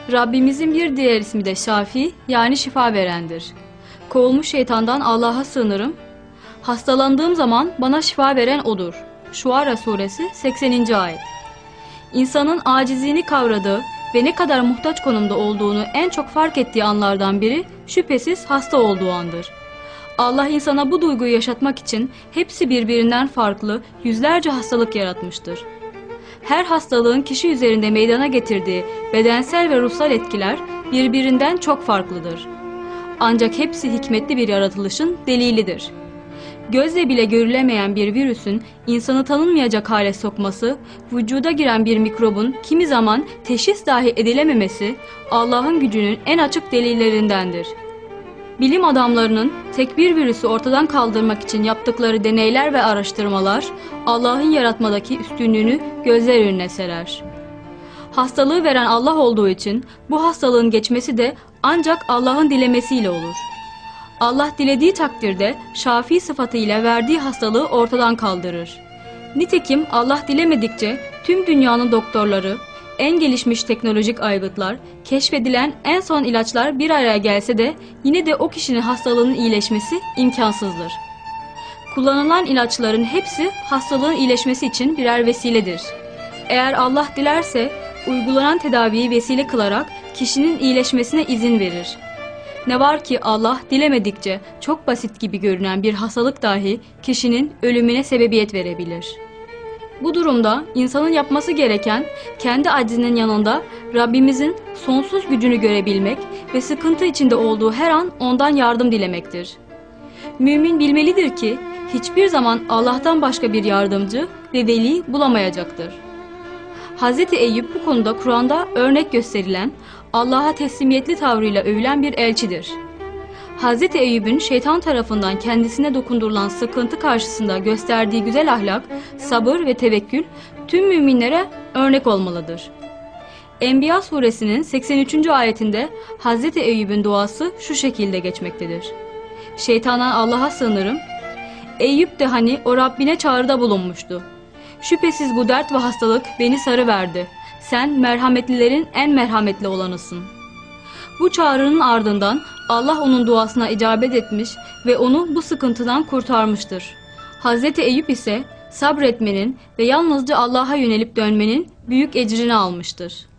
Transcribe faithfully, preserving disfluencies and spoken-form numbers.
Rabbimizin bir diğer ismi de Şafi, yani şifa verendir. Kovulmuş şeytandan Allah'a sığınırım. Hastalandığım zaman bana şifa veren O'dur. Şuara suresi sekseninci ayet. İnsanın acizliğini kavradığı ve ne kadar muhtaç konumda olduğunu en çok fark ettiği anlardan biri şüphesiz hasta olduğu andır. Allah insana bu duyguyu yaşatmak için hepsi birbirinden farklı yüzlerce hastalık yaratmıştır. Her hastalığın kişi üzerinde meydana getirdiği bedensel ve ruhsal etkiler birbirinden çok farklıdır. Ancak hepsi hikmetli bir yaratılışın delilidir. Gözle bile görülemeyen bir virüsün insanı tanınmayacak hale sokması, vücuda giren bir mikrobun kimi zaman teşhis dahi edilememesi Allah'ın gücünün en açık delillerindendir. Bilim adamlarının tek bir virüsü ortadan kaldırmak için yaptıkları deneyler ve araştırmalar Allah'ın yaratmadaki üstünlüğünü gözler önüne serer. Hastalığı veren Allah olduğu için bu hastalığın geçmesi de ancak Allah'ın dilemesiyle olur. Allah dilediği takdirde Şafi sıfatıyla verdiği hastalığı ortadan kaldırır. Nitekim Allah dilemedikçe tüm dünyanın doktorları, en gelişmiş teknolojik aygıtlar, keşfedilen en son ilaçlar bir araya gelse de yine de o kişinin hastalığının iyileşmesi imkansızdır. Kullanılan ilaçların hepsi hastalığın iyileşmesi için birer vesiledir. Eğer Allah dilerse uygulanan tedaviyi vesile kılarak kişinin iyileşmesine izin verir. Ne var ki Allah dilemedikçe çok basit gibi görünen bir hastalık dahi kişinin ölümüne sebebiyet verebilir. Bu durumda insanın yapması gereken kendi aczinin yanında Rabbimizin sonsuz gücünü görebilmek ve sıkıntı içinde olduğu her an ondan yardım dilemektir. Mümin bilmelidir ki hiçbir zaman Allah'tan başka bir yardımcı ve veli bulamayacaktır. Hazreti Eyüp bu konuda Kur'an'da örnek gösterilen, Allah'a teslimiyetli tavrıyla övülen bir elçidir. Hazreti Eyüp'ün şeytan tarafından kendisine dokundurulan sıkıntı karşısında gösterdiği güzel ahlak, sabır ve tevekkül tüm müminlere örnek olmalıdır. Enbiya suresinin seksen üçüncü ayetinde Hazreti Eyüp'ün duası şu şekilde geçmektedir. Şeytandan Allah'a sığınırım. Eyüp de hani o Rabbine çağrıda bulunmuştu. Şüphesiz bu dert ve hastalık beni sarıverdi. Sen merhametlilerin en merhametli olanısın. Bu çağrının ardından Allah onun duasına icabet etmiş ve onu bu sıkıntıdan kurtarmıştır. Hazreti Eyüp ise sabretmenin ve yalnızca Allah'a yönelip dönmenin büyük ecrini almıştır.